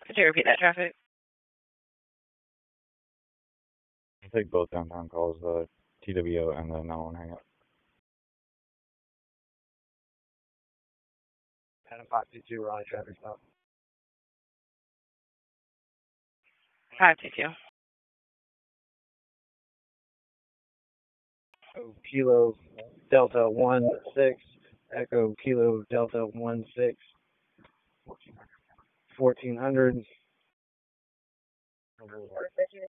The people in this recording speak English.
Could you repeat that traffic? I'll take both downtown calls, the TWO and the 911 hangout. Adam 522, Raleigh traffic stop. 522. Kilo Delta 16, Echo Kilo Delta 16, 1400.